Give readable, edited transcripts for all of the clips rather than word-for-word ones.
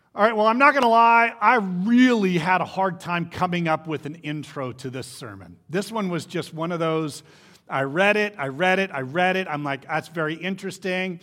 All right, well, I'm not going to lie. I really had a hard time coming up with an intro to this sermon. This one was just one of those, I read it. I'm like, that's very interesting.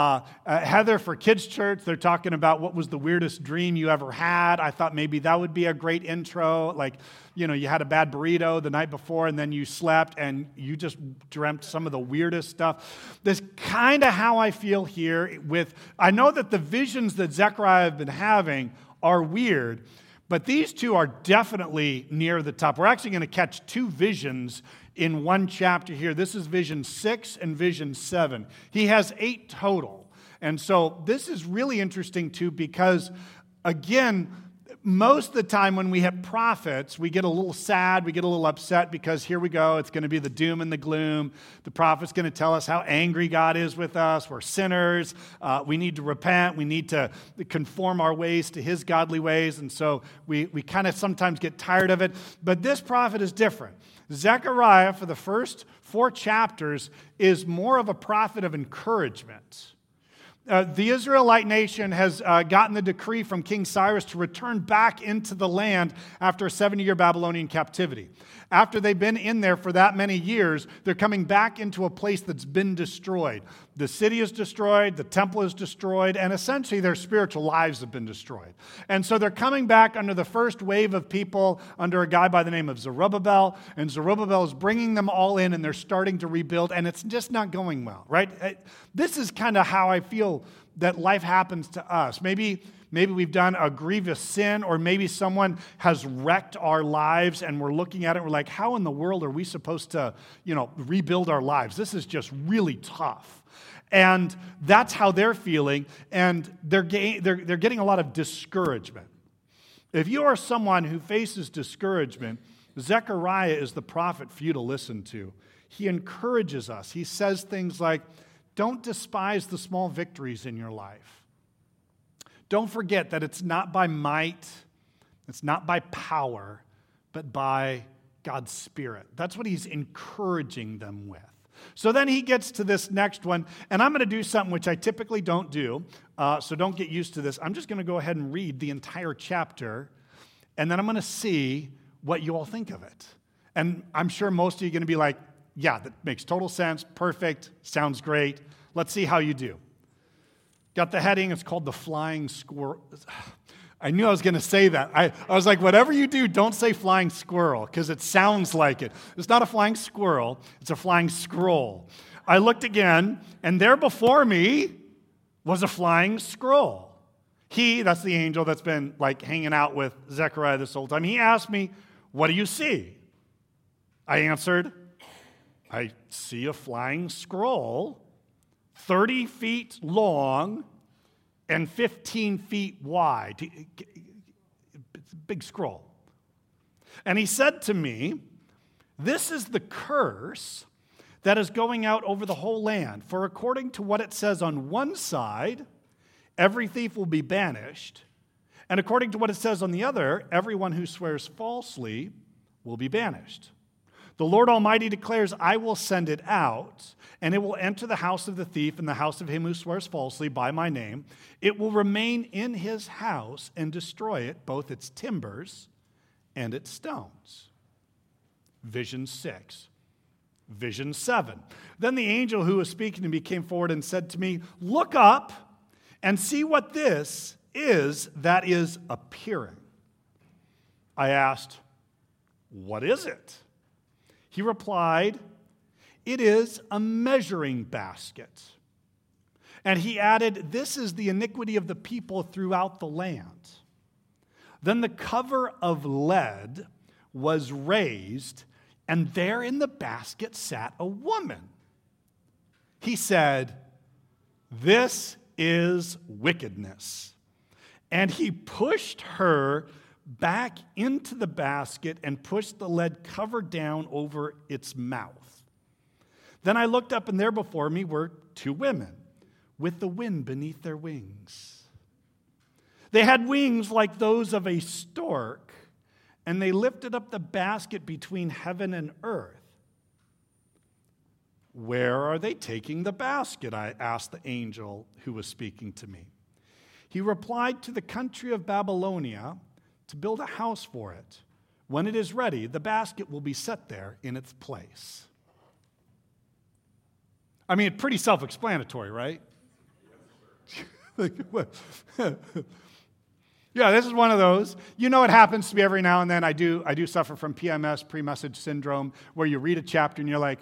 Heather for Kids Church, they're talking about what was the weirdest dream you ever had. I thought maybe that would be a great intro. Like, you had a bad burrito the night before and then you slept and you just dreamt some of the weirdest stuff. That's kind of how I feel here I know that the visions that Zechariah have been having are weird, but these two are definitely near the top. We're actually going to catch two visions in one chapter here. This is vision 6 and vision 7. He has 8 total. And so this is really interesting too because, again, most of the time when we have prophets, we get a little sad, we get a little upset because here we go, it's going to be the doom and the gloom. The prophet's going to tell us how angry God is with us. We're sinners. We need to repent. We need to conform our ways to his godly ways. And so we kind of sometimes get tired of it. But this prophet is different. Zechariah, for the first 4 chapters, is more of a prophet of encouragement. The Israelite nation has gotten the decree from King Cyrus to return back into the land after a 70-year Babylonian captivity. After they've been in there for that many years, they're coming back into a place that's been destroyed. The city is destroyed, the temple is destroyed, and essentially their spiritual lives have been destroyed. And so they're coming back under the first wave of people under a guy by the name of Zerubbabel, and Zerubbabel is bringing them all in, and they're starting to rebuild, and it's just not going well, right? This is kind of how I feel that life happens to us. Maybe we've done a grievous sin, or maybe someone has wrecked our lives and we're looking at it and we're like, how in the world are we supposed to, rebuild our lives? This is just really tough. And that's how they're feeling, and they're getting a lot of discouragement. If you are someone who faces discouragement, Zechariah is the prophet for you to listen to. He encourages us. He says things like, don't despise the small victories in your life. Don't forget that it's not by might, it's not by power, but by God's Spirit. That's what he's encouraging them with. So then he gets to this next one, and I'm going to do something which I typically don't do, so don't get used to this. I'm just going to go ahead and read the entire chapter, and then I'm going to see what you all think of it. And I'm sure most of you are going to be like, yeah, that makes total sense, perfect, sounds great. Let's see how you do. Got the heading, it's called The Flying Squirrel. I knew I was going to say that. I was like, whatever you do, don't say flying squirrel, because it sounds like it. It's not a flying squirrel, it's a flying scroll. I looked again, and there before me was a flying scroll. That's the angel that's been hanging out with Zechariah this whole time. He asked me, what do you see? I answered, I see a flying scroll, 30 feet long and 15 feet wide. It's a big scroll. And he said to me, this is the curse that is going out over the whole land. For according to what it says on one side, every thief will be banished. And according to what it says on the other, everyone who swears falsely will be banished. The Lord Almighty declares, I will send it out, and it will enter the house of the thief and the house of him who swears falsely by my name. It will remain in his house and destroy it, both its timbers and its stones. Vision 6. Vision 7. Then the angel who was speaking to me came forward and said to me, look up and see what this is that is appearing. I asked, what is it? He replied, it is a measuring basket. And he added, this is the iniquity of the people throughout the land. Then the cover of lead was raised, and there in the basket sat a woman. He said, this is wickedness. And he pushed her back into the basket and pushed the lead cover down over its mouth. Then I looked up, and there before me were 2 women with the wind beneath their wings. They had wings like those of a stork, and they lifted up the basket between heaven and earth. Where are they taking the basket? I asked the angel who was speaking to me. He replied to the country of Babylonia to build a house for it. When it is ready, the basket will be set there in its place. I mean, pretty self-explanatory, right? Yeah, this is one of those. You know, it happens to me every now and then. I do suffer from PMS, pre-message syndrome, where you read a chapter and you're like,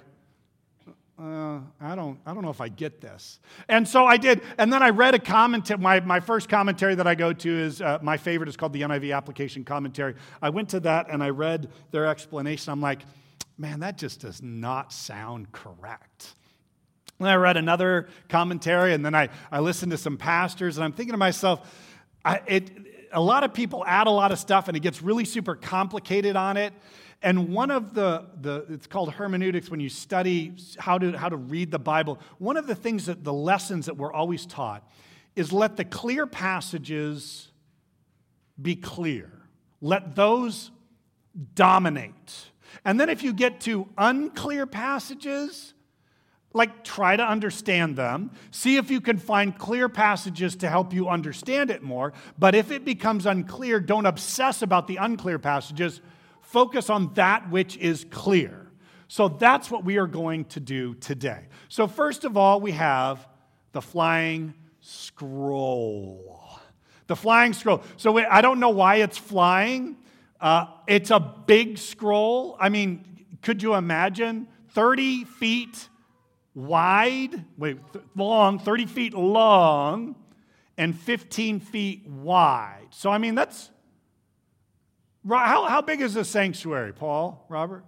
I don't know if I get this. And so I did. And then I read a commentary. My first commentary that I go to is, my favorite is called the NIV Application Commentary. I went to that and I read their explanation. I'm like, man, that just does not sound correct. And I read another commentary, and then I listened to some pastors, and I'm thinking to myself, a lot of people add a lot of stuff, and it gets really super complicated on it. And one of it's called hermeneutics, when you study how to read the Bible. One of the things the lessons that we're always taught is let the clear passages be clear. Let those dominate. And then if you get to unclear passages, like, try to understand them. See if you can find clear passages to help you understand it more. But if it becomes unclear, don't obsess about the unclear passages. Focus on that which is clear. So that's what we are going to do today. So first of all, we have the flying scroll. The flying scroll. So I don't know why it's flying. It's a big scroll. I mean, could you imagine 30 feet long, 30 feet long, and 15 feet wide. So, I mean, that's, how big is the sanctuary, Paul, Robert?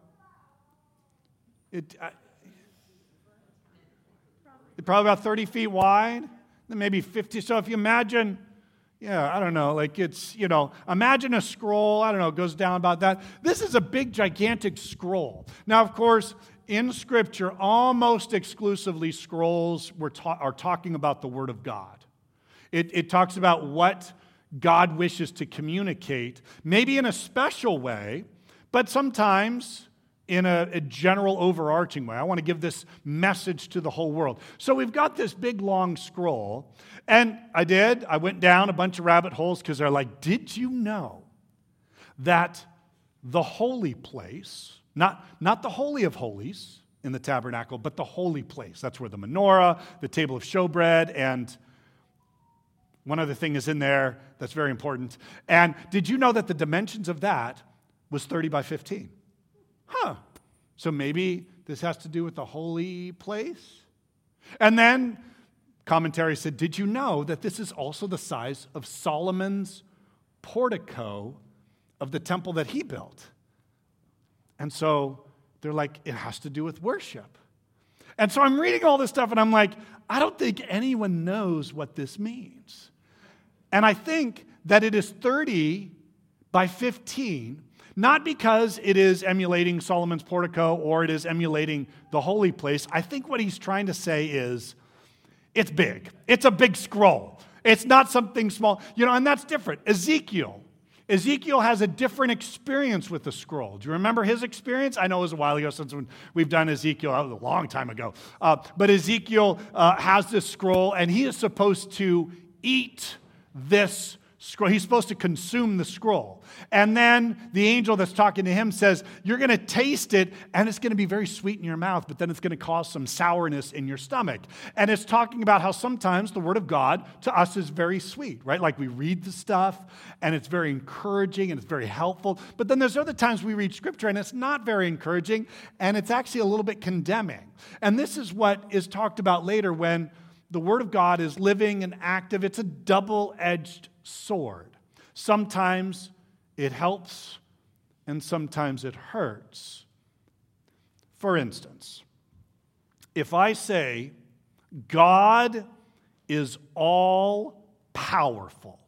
Probably about 30 feet wide, then maybe 50. So if you imagine, I don't know, like it's, imagine a scroll, I don't know, it goes down about that. This is a big, gigantic scroll. Now, of course, in Scripture, almost exclusively scrolls are talking about the Word of God. It talks about what God wishes to communicate, maybe in a special way, but sometimes in a general overarching way. I want to give this message to the whole world. So we've got this big, long scroll, and I went down a bunch of rabbit holes because they're like, did you know that the holy place, not the Holy of Holies in the tabernacle, but the holy place. That's where the menorah, the table of showbread, and one other thing is in there that's very important. And did you know that the dimensions of that was 30 by 15? So maybe this has to do with the holy place? And then commentary said, did you know that this is also the size of Solomon's portico of the temple that he built? And so they're like, it has to do with worship. And so I'm reading all this stuff and I'm like, I don't think anyone knows what this means. And I think that it is 30 by 15, not because it is emulating Solomon's portico or it is emulating the holy place. I think what he's trying to say is, it's big. It's a big scroll. It's not something small. And that's different. Ezekiel has a different experience with the scroll. Do you remember his experience? I know it was a while ago since we've done Ezekiel. That was a long time ago. But Ezekiel has this scroll, and he is supposed to eat this scroll. He's supposed to consume the scroll. And then the angel that's talking to him says, you're going to taste it, and it's going to be very sweet in your mouth, but then it's going to cause some sourness in your stomach. And it's talking about how sometimes the Word of God to us is very sweet, right? Like we read the stuff, and it's very encouraging, and it's very helpful. But then there's other times we read Scripture, and it's not very encouraging, and it's actually a little bit condemning. And this is what is talked about later when the Word of God is living and active. It's a double-edged sword. Sometimes it helps, and sometimes it hurts. For instance, if I say, God is all-powerful,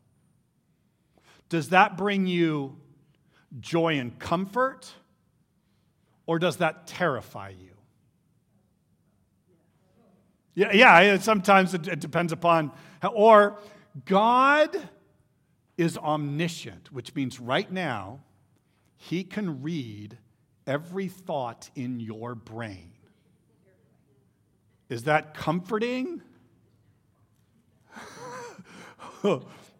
does that bring you joy and comfort, or does that terrify you? Yeah, sometimes it depends upon or God is omniscient, which means right now, He can read every thought in your brain. Is that comforting?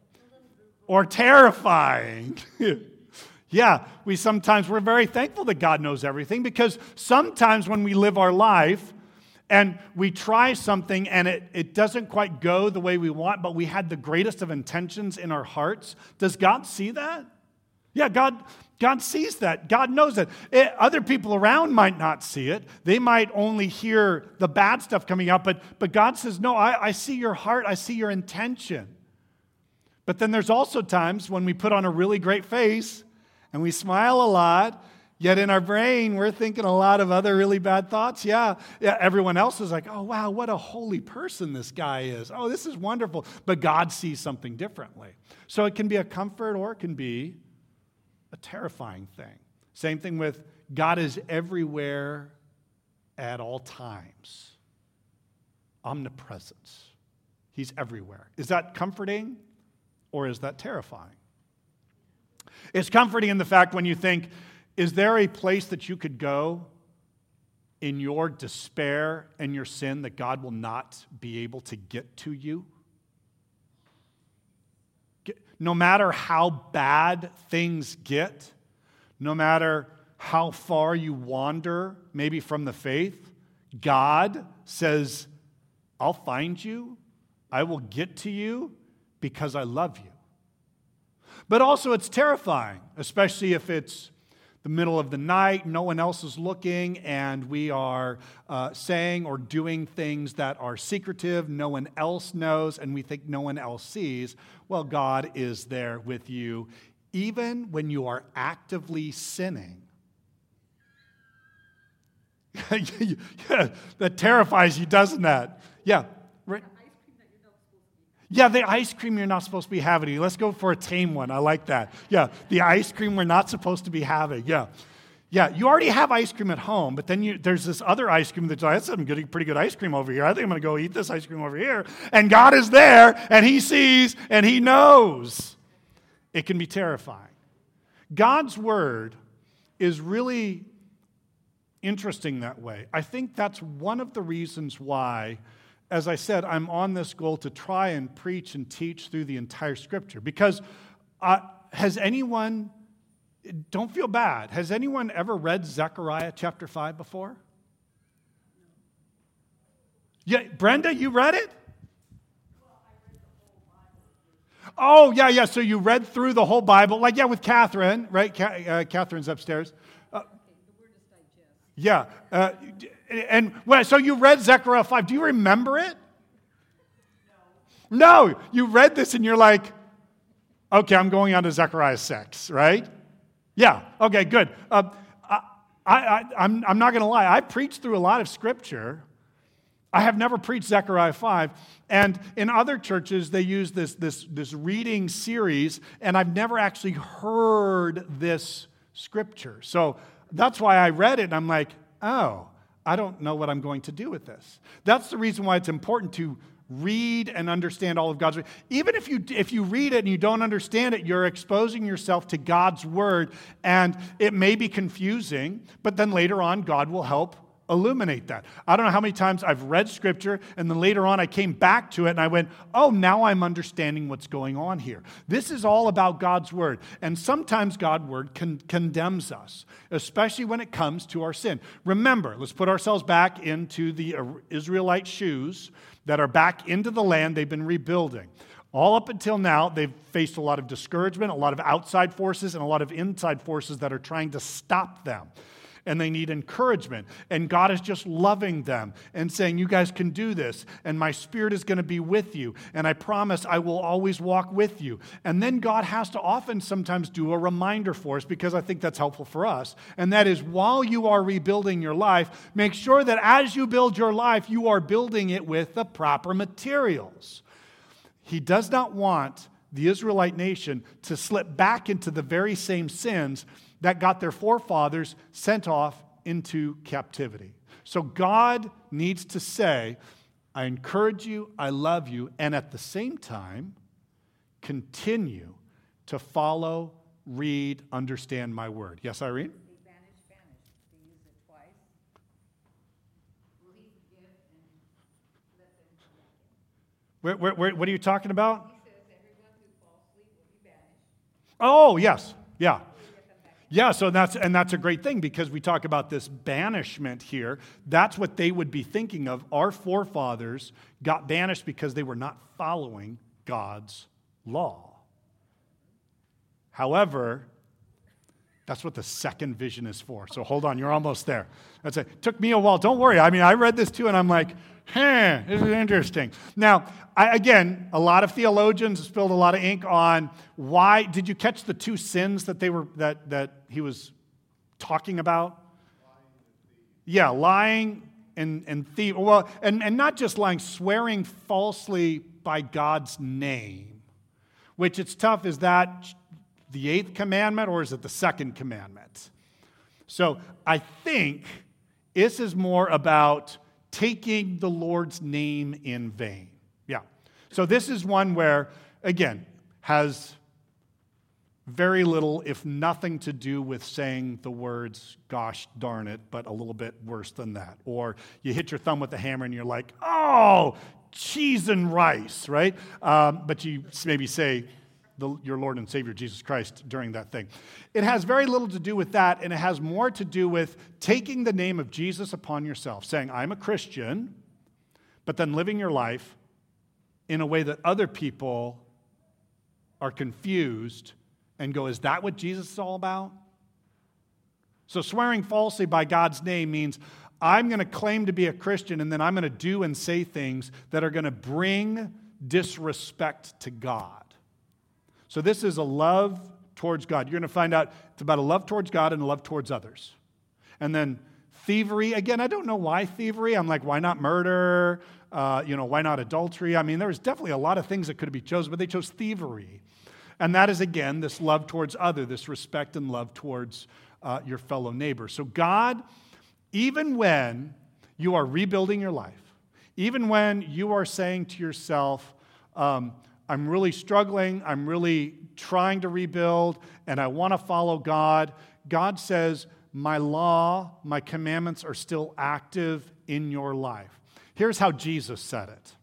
or terrifying. Yeah, we're very thankful that God knows everything, because sometimes when we live our life and we try something and it doesn't quite go the way we want, but we had the greatest of intentions in our hearts, does God see that? Yeah, God sees that. God knows that. Other people around might not see it. They might only hear the bad stuff coming out, but God says, no, I see your heart. I see your intention. But then there's also times when we put on a really great face and we smile a lot, yet in our brain, we're thinking a lot of other really bad thoughts. Yeah, everyone else is like, oh, wow, what a holy person this guy is. Oh, this is wonderful. But God sees something differently. So it can be a comfort or it can be a terrifying thing. Same thing with God is everywhere at all times. Omnipresence. He's everywhere. Is that comforting or is that terrifying? It's comforting in the fact when you think, is there a place that you could go in your despair and your sin that God will not be able to get to you? No matter how bad things get, no matter how far you wander, maybe from the faith, God says, I'll find you, I will get to you because I love you. But also it's terrifying, especially if it's the middle of the night, no one else is looking, and we are saying or doing things that are secretive, no one else knows, and we think no one else sees. Well, God is there with you, even when you are actively sinning. Yeah, that terrifies you, doesn't that? Yeah. Right. Yeah, the ice cream you're not supposed to be having. Let's go for a tame one. I like that. Yeah, the ice cream we're not supposed to be having. Yeah. Yeah, you already have ice cream at home, but then there's this other ice cream that's like, that's some pretty good ice cream over here. I think I'm going to go eat this ice cream over here. And God is there, and He sees, and He knows. It can be terrifying. God's Word is really interesting that way. I think that's one of the reasons why, as I said, I'm on this goal to try and preach and teach through the entire Scripture. Because has anyone, don't feel bad, has anyone ever read Zechariah chapter 5 before? Yeah, Brenda, you read it? Oh, yeah. So you read through the whole Bible, like, with Catherine, right? Catherine's upstairs. Yeah. So you read Zechariah 5. Do you remember it? No. You read this and you're like, okay, I'm going on to Zechariah 6, right? Yeah. Okay, good. I'm not going to lie. I preached through a lot of Scripture. I have never preached Zechariah 5. And in other churches, they use this reading series, and I've never actually heard this Scripture. So that's why I read it, and I'm like, oh, I don't know what I'm going to do with this. That's the reason why it's important to read and understand all of God's Word. Even if you read it and you don't understand it, you're exposing yourself to God's Word, and it may be confusing, but then later on, God will help illuminate that. I don't know how many times I've read Scripture, and then later on I came back to it and I went, oh, now I'm understanding what's going on here. This is all about God's Word. And sometimes God's Word condemns us, especially when it comes to our sin. Remember, let's put ourselves back into the Israelite shoes that are back into the land they've been rebuilding. All up until now, they've faced a lot of discouragement, a lot of outside forces, and a lot of inside forces that are trying to stop them. And they need encouragement. And God is just loving them and saying, you guys can do this. And my Spirit is going to be with you. And I promise I will always walk with you. And then God has to often sometimes do a reminder for us, because I think that's helpful for us. And that is, while you are rebuilding your life, make sure that as you build your life, you are building it with the proper materials. He does not want the Israelite nation to slip back into the very same sins that got their forefathers sent off into captivity. So God needs to say, I encourage you, I love you, and at the same time, continue to follow, read, understand my word. Yes, Irene? Spanish. They use it twice. Will he forgive and let them come back in? What are you talking about? He says everyone who falls asleep will be banished. Oh, yes. Yeah. Yeah, so that's a great thing because we talk about this banishment here. That's what they would be thinking of. Our forefathers got banished because they were not following God's law. However, that's what the second vision is for. So hold on, you're almost there. That's it. Took me a while. Don't worry. I mean, I read this too, and I'm like, this is interesting. Now, again, a lot of theologians spilled a lot of ink on why. Did you catch the two sins that he was talking about? Yeah, lying and thief. Well, and not just lying, swearing falsely by God's name, which it's tough. Is that the eighth commandment or is it the second commandment? So I think this is more about taking the Lord's name in vain. Yeah. So this is one where, again, has very little, if nothing, to do with saying the words, gosh darn it, but a little bit worse than that. Or you hit your thumb with a hammer and you're like, oh, cheese and rice, right? But you maybe say, your Lord and Savior, Jesus Christ, during that thing. It has very little to do with that, and it has more to do with taking the name of Jesus upon yourself, saying, I'm a Christian, but then living your life in a way that other people are confused and go, is that what Jesus is all about? So swearing falsely by God's name means I'm going to claim to be a Christian, and then I'm going to do and say things that are going to bring disrespect to God. So this is a love towards God. You're going to find out it's about a love towards God and a love towards others. And then thievery. Again, I don't know why thievery. I'm like, why not murder? Why not adultery? I mean, there's definitely a lot of things that could be chosen, but they chose thievery. And that is, again, this love towards other, this respect and love towards your fellow neighbor. So God, even when you are rebuilding your life, even when you are saying to yourself, I'm really struggling, I'm really trying to rebuild, and I want to follow God, God says, my law, my commandments are still active in your life. Here's how Jesus said it.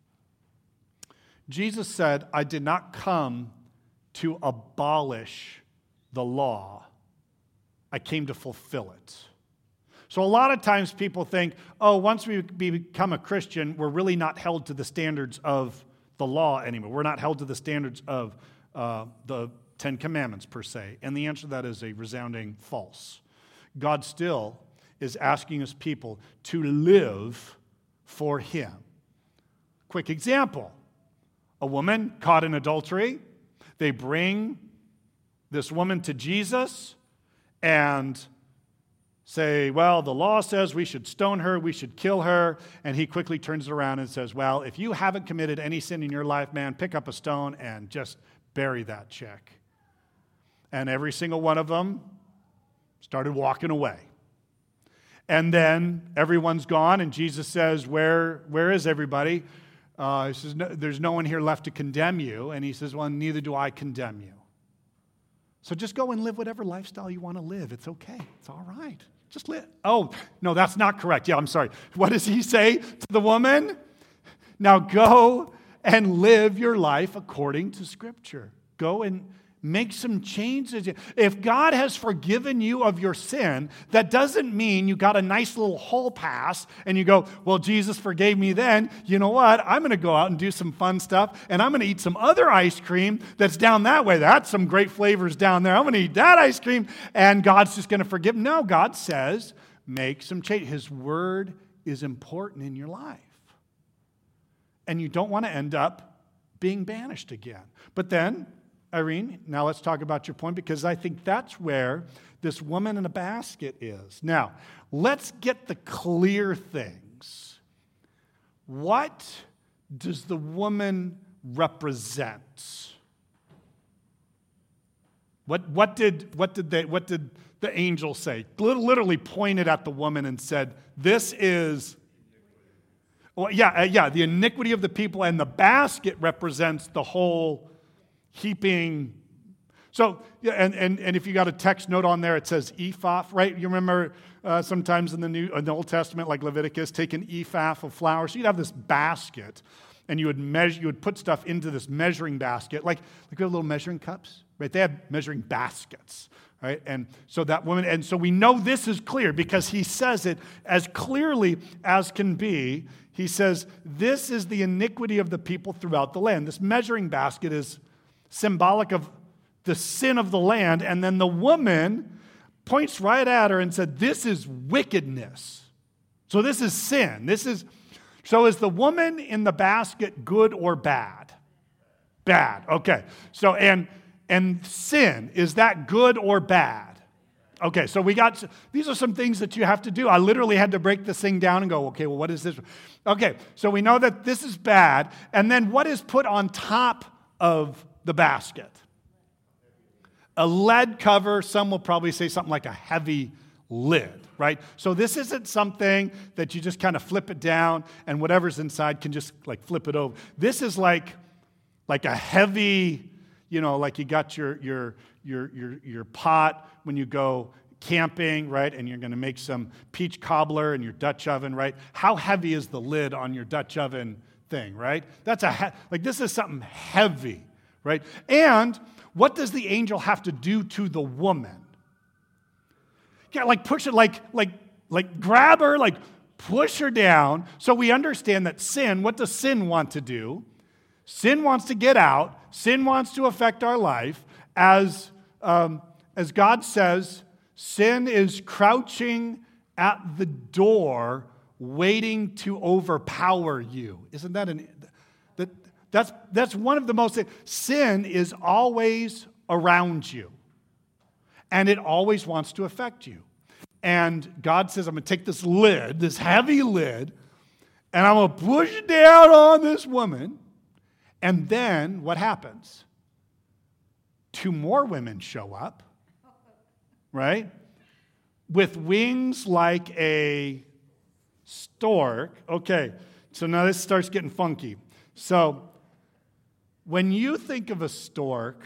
Jesus said, I did not come to abolish the law. I came to fulfill it. So a lot of times people think, once we become a Christian, we're really not held to the standards of the law anymore. We're not held to the standards of the Ten Commandments per se. And the answer to that is a resounding false. God still is asking his people to live for him. Quick example. A woman caught in adultery. They bring this woman to Jesus and say, well, the law says we should stone her, we should kill her. And he quickly turns it around and says, well, if you haven't committed any sin in your life, man, pick up a stone and just bury that chick. And every single one of them started walking away. And then everyone's gone, and Jesus says, where is everybody? He says, there's no one here left to condemn you. And he says, well, neither do I condemn you. So just go and live whatever lifestyle you want to live. It's okay. It's all right. Just live. Oh, no, that's not correct. Yeah, I'm sorry. What does he say to the woman? Now go and live your life according to Scripture. Go and make some changes. If God has forgiven you of your sin, that doesn't mean you got a nice little hall pass and you go, well, Jesus forgave me then. You know what? I'm going to go out and do some fun stuff, and I'm going to eat some other ice cream that's down that way. That's some great flavors down there. I'm going to eat that ice cream, and God's just going to forgive. No, God says, make some change. His word is important in your life. And you don't want to end up being banished again. But then, Irene, now let's talk about your point, because I think that's where this woman in a basket is. Now, let's get the clear things. What does the woman represent? What did the angel say? Literally pointed at the woman and said, "This is." Well, the iniquity of the people, and the basket represents the whole heaping. So, and if you got a text note on there, it says ephah, right? You remember sometimes in the Old Testament, like Leviticus, take an ephah of flour. So you'd have this basket. and you would put stuff into this measuring basket, like we have little measuring cups, right? They have measuring baskets, right? And so that woman, and so we know this is clear because he says it as clearly as can be. He says, this is the iniquity of the people throughout the land. This measuring basket is symbolic of the sin of the land, and then the woman points right at her and said, this is wickedness. So this is sin. So is the woman in the basket good or bad? Bad. Okay. So and sin, is that good or bad? Okay, so these are some things that you have to do. I literally had to break this thing down and go, okay, well, what is this? Okay, so we know that this is bad. And then what is put on top of the basket? A lead cover. Some will probably say something like a heavy lid, right? So this isn't something that you just kind of flip it down and whatever's inside can just like flip it over. This is like a heavy, like you got your pot when you go camping, right? And you're going to make some peach cobbler in your Dutch oven, right? How heavy is the lid on your Dutch oven thing, right? That's this is something heavy, right? And what does the angel have to do to the woman? Yeah, like push it, like grab her, like push her down. So we understand that sin, what does sin want to do? Sin wants to get out. Sin wants to affect our life. As God says, sin is crouching at the door, waiting to overpower you. Isn't that that's one of the most, sin is always around you. And it always wants to affect you. And God says, I'm going to take this lid, this heavy lid, and I'm going to push it down on this woman. And then what happens? 2 more women show up, right? With wings like a stork. Okay, so now this starts getting funky. So when you think of a stork,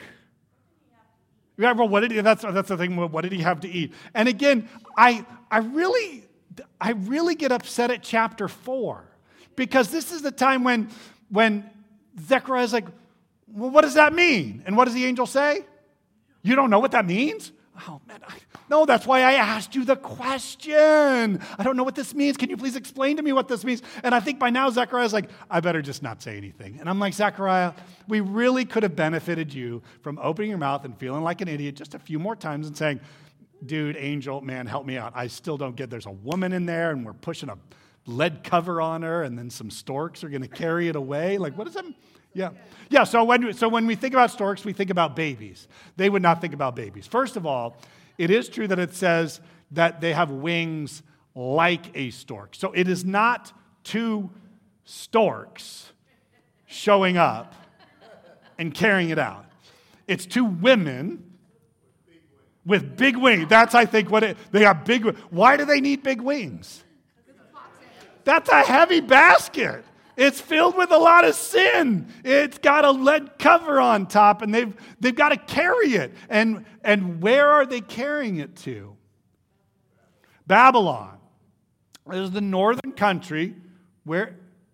yeah, well, that's the thing. What did he have to eat? And again, I really get upset at chapter 4 because this is the time when Zechariah's like, well, what does that mean? And what does the angel say? You don't know what that means? Oh, man, no, that's why I asked you the question. I don't know what this means. Can you please explain to me what this means? And I think by now Zechariah's like, I better just not say anything. And I'm like, Zechariah, we really could have benefited you from opening your mouth and feeling like an idiot just a few more times and saying, dude, angel, man, help me out. I still don't get, there's a woman in there and we're pushing a lead cover on her and then some storks are going to carry it away. Like, what does that mean? Yeah. So when we think about storks, we think about babies. They would not think about babies. First of all, it is true that it says that they have wings like a stork. So it is not 2 storks showing up and carrying it out. It's 2 women with big wings. That's, I think, they have big wings. Why do they need big wings? That's a heavy basket. It's filled with a lot of sin. It's got a lead cover on top, and they've got to carry it. And where are they carrying it to? Babylon. This is the northern country. Where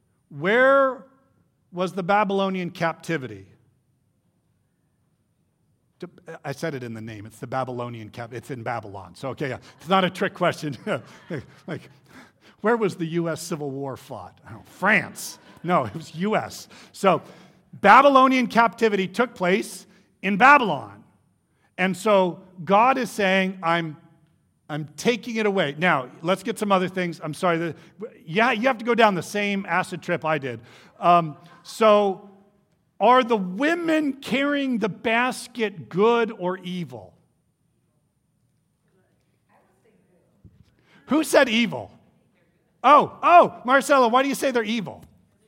was the Babylonian captivity? I said it in the name. It's the Babylonian captivity. It's in Babylon. So, okay, yeah. It's not a trick question. Like, where was the U.S. Civil War fought? Oh, France. No, it was U.S. So Babylonian captivity took place in Babylon. And so God is saying, I'm taking it away. Now, let's get some other things. I'm sorry. You have to go down the same acid trip I did. So are the women carrying the basket good or evil? Who said evil? Oh, Marcella, why do you say they're evil?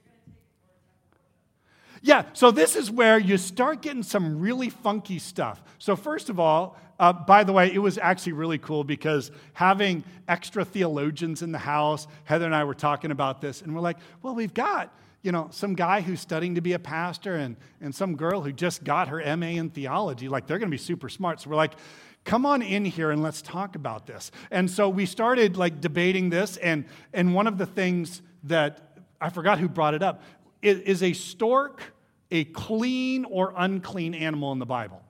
Yeah, so this is where you start getting some really funky stuff. So first of all, by the way, it was actually really cool because having extra theologians in the house, Heather and I were talking about this, and we're like, well, we've got, some guy who's studying to be a pastor and some girl who just got her MA in theology. Like, they're going to be super smart. So we're like, come on in here and let's talk about this. And so we started debating this, and one of the things that, I forgot who brought it up, is a stork a clean or unclean animal in the Bible?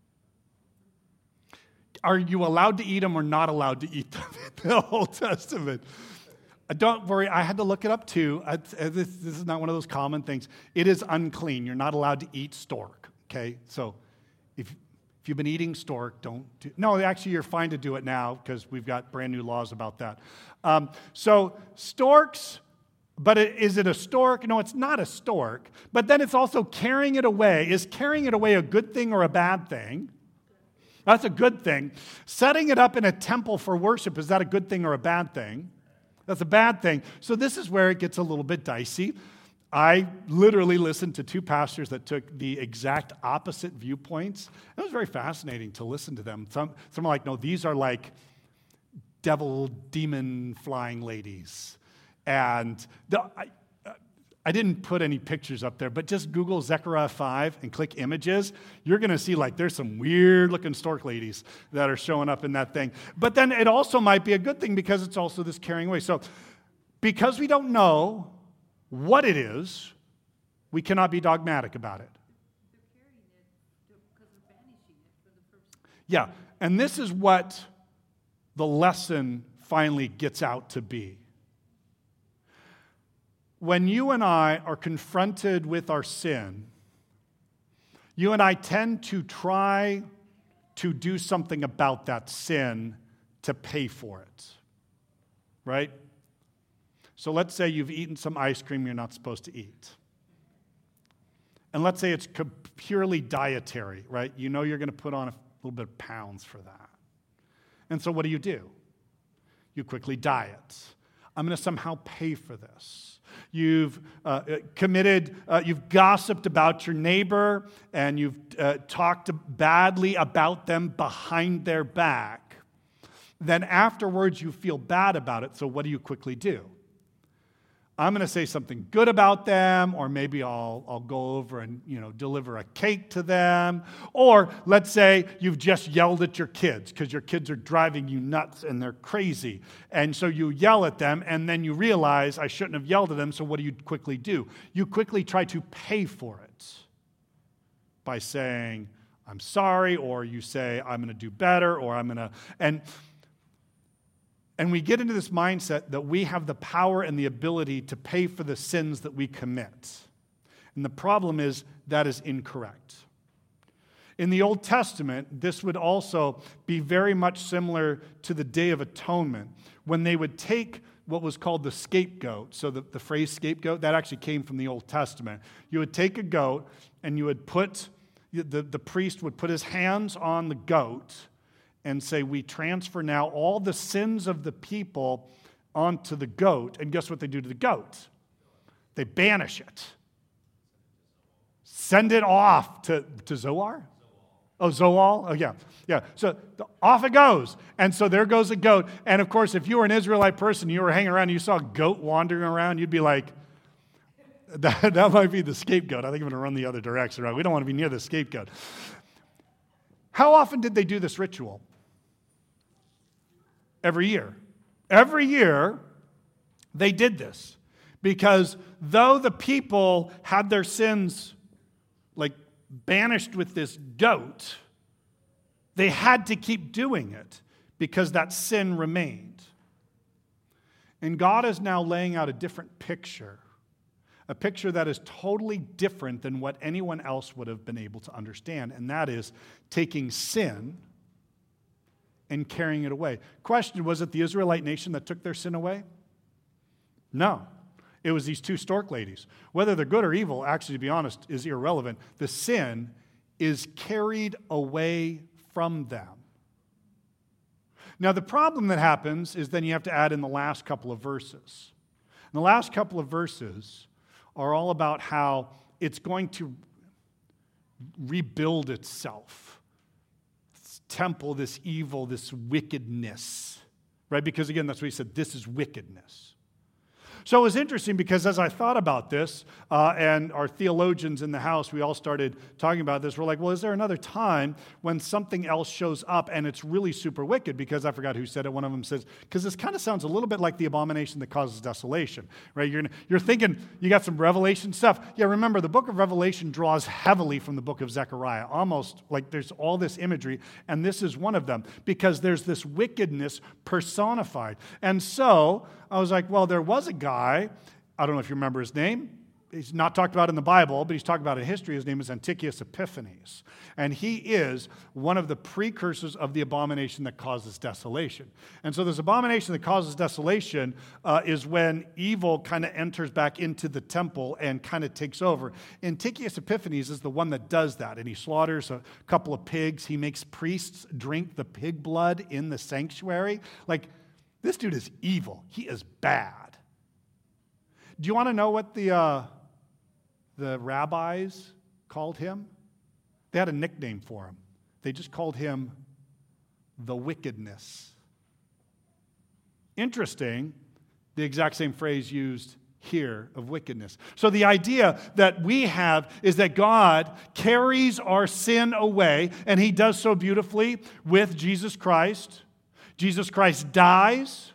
Are you allowed to eat them or not allowed to eat them in the Old Testament? Don't worry, I had to look it up too. This is not one of those common things. It is unclean. You're not allowed to eat stork, okay? So if you've been eating stork, don't do. No, actually, you're fine to do it now because we've got brand new laws about that. So storks, but is it a stork? No, it's not a stork. But then it's also carrying it away. Is carrying it away a good thing or a bad thing? That's a good thing. Setting it up in a temple for worship, is that a good thing or a bad thing? That's a bad thing. So this is where it gets a little bit dicey. I literally listened to two pastors that took the exact opposite viewpoints. It was very fascinating to listen to them. Some are like, no, these are like devil, demon flying ladies. And I didn't put any pictures up there, but just Google Zechariah 5 and click images. You're going to see like there's some weird looking stork ladies that are showing up in that thing. But then it also might be a good thing because it's also this carrying away. So because we don't know what it is, we cannot be dogmatic about it. They're carrying it because they're banishing it for the purpose. Yeah, and this is what the lesson finally gets out to be. When you and I are confronted with our sin, you and I tend to try to do something about that sin to pay for it, right? So let's say you've eaten some ice cream you're not supposed to eat. And let's say it's purely dietary, right? You know you're going to put on a little bit of pounds for that. And so what do? You quickly diet. I'm going to somehow pay for this. You've you've gossiped about your neighbor, and you've talked badly about them behind their back. Then afterwards, you feel bad about it, so what do you quickly do? I'm going to say something good about them, or maybe I'll go over and deliver a cake to them. Or let's say you've just yelled at your kids because your kids are driving you nuts and they're crazy. And so you yell at them, and then you realize I shouldn't have yelled at them, so what do? You quickly try to pay for it by saying, I'm sorry, or you say, I'm going to do better, or I'm going to... And we get into this mindset that we have the power and the ability to pay for the sins that we commit. And the problem is that is incorrect. In the Old Testament, this would also be very much similar to the Day of Atonement, when they would take what was called the scapegoat. So the phrase scapegoat, that actually came from the Old Testament. You would take a goat and you would the priest would put his hands on the goat and say, we transfer now all the sins of the people onto the goat. And guess what they do to the goat? They banish it. Send it off to Zoar? Oh, Zoal? Oh, yeah. So off it goes. And so there goes a goat. And of course, if you were an Israelite person, you were hanging around and you saw a goat wandering around, you'd be like, that might be the scapegoat. I think I'm going to run the other direction, right? We don't want to be near the scapegoat. How often did they do this ritual? Every year. Every year, they did this. Because though the people had their sins banished with this goat, they had to keep doing it because that sin remained. And God is now laying out a different picture, a picture that is totally different than what anyone else would have been able to understand, and that is taking sin and carrying it away. Question, was it the Israelite nation that took their sin away? No. It was these two stork ladies. Whether they're good or evil, actually, to be honest, is irrelevant. The sin is carried away from them. Now, the problem that happens is then you have to add in the last couple of verses. And the last couple of verses are all about how it's going to rebuild itself. This temple, this evil, this wickedness. Right? Because again, that's what he said, this is wickedness. So it was interesting because as I thought about this, and our theologians in the house, we all started talking about this. We're like, well, is there another time when something else shows up and it's really super wicked? Because I forgot who said it. One of them says, because this kind of sounds a little bit like the abomination that causes desolation, right? You're thinking, you got some Revelation stuff. Yeah, remember, the book of Revelation draws heavily from the book of Zechariah, almost like there's all this imagery, and this is one of them, because there's this wickedness personified. And so I was like, well, there was a guy, I don't know if you remember his name. He's not talked about in the Bible, but he's talked about in history. His name is Antiochus Epiphanes. And he is one of the precursors of the abomination that causes desolation. And so this abomination that causes desolation is when evil kind of enters back into the temple and kind of takes over. Antiochus Epiphanes is the one that does that. And he slaughters a couple of pigs. He makes priests drink the pig blood in the sanctuary. Like, this dude is evil. He is bad. Do you want to know what the rabbis called him? They had a nickname for him. They just called him the wickedness. Interesting, the exact same phrase used here of wickedness. So the idea that we have is that God carries our sin away, and he does so beautifully with Jesus Christ. Jesus Christ dies,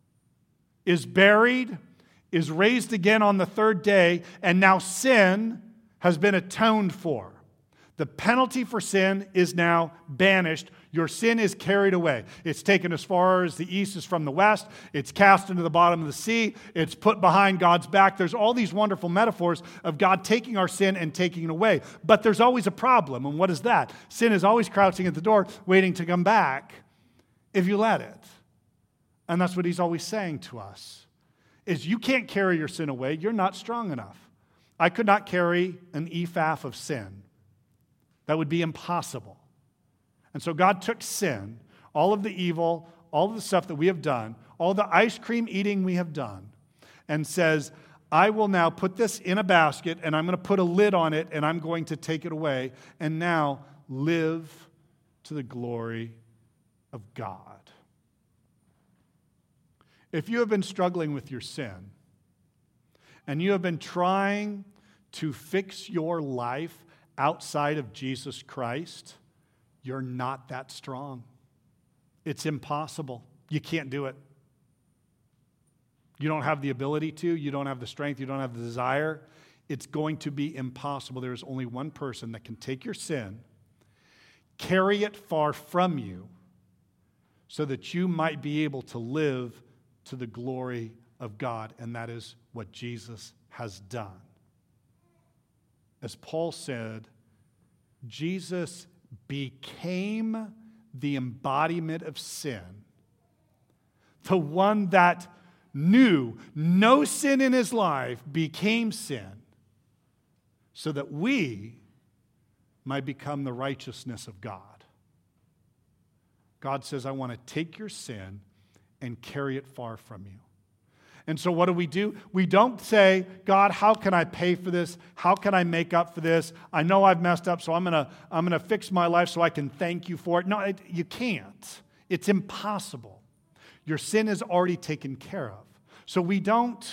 is buried, is raised again on the third day, and now sin has been atoned for. The penalty for sin is now banished. Your sin is carried away. It's taken as far as the east is from the west. It's cast into the bottom of the sea. It's put behind God's back. There's all these wonderful metaphors of God taking our sin and taking it away. But there's always a problem. And what is that? Sin is always crouching at the door, waiting to come back if you let it. And that's what he's always saying to us, is you can't carry your sin away. You're not strong enough. I could not carry an ephah of sin. That would be impossible. And so God took sin, all of the evil, all of the stuff that we have done, all the ice cream eating we have done, and says, I will now put this in a basket, and I'm going to put a lid on it, and I'm going to take it away, and now live to the glory of God. If you have been struggling with your sin, and you have been trying to fix your life outside of Jesus Christ, you're not that strong. It's impossible. You can't do it. You don't have the ability to. You don't have the strength. You don't have the desire. It's going to be impossible. There is only one person that can take your sin, carry it far from you, so that you might be able to live to the glory of God, and that is what Jesus has done. As Paul said, Jesus became the embodiment of sin, the one that knew no sin in his life became sin, so that we might become the righteousness of God. God says, I want to take your sin and carry it far from you. And so what do? We don't say, God, how can I pay for this? How can I make up for this? I know I've messed up, so I'm gonna fix my life so I can thank you for it. No, you can't. It's impossible. Your sin is already taken care of. So we don't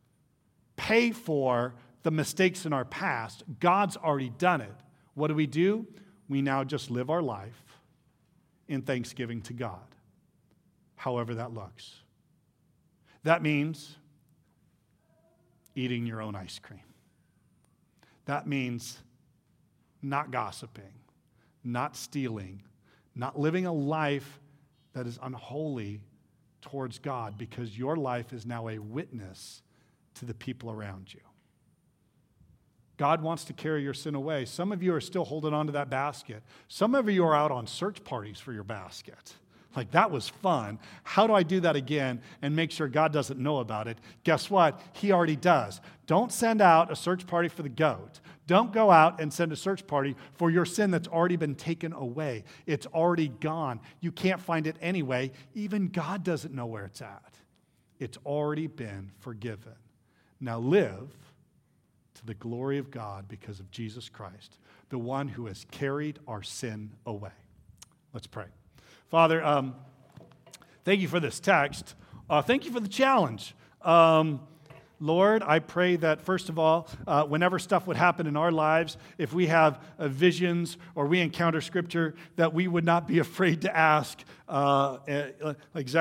pay for the mistakes in our past. God's already done it. What do? We now just live our life in thanksgiving to God, however that looks. That means eating your own ice cream. That means not gossiping, not stealing, not living a life that is unholy towards God, because your life is now a witness to the people around you. God wants to carry your sin away. Some of you are still holding on to that basket. Some of you are out on search parties for your basket. Like, that was fun. How do I do that again and make sure God doesn't know about it? Guess what? He already does. Don't send out a search party for the goat. Don't go out and send a search party for your sin that's already been taken away. It's already gone. You can't find it anyway. Even God doesn't know where it's at. It's already been forgiven. Now live to the glory of God because of Jesus Christ, the one who has carried our sin away. Let's pray. Father, thank you for this text. Thank you for the challenge. Lord, I pray that, first of all, whenever stuff would happen in our lives, if we have visions or we encounter Scripture, that we would not be afraid to ask, like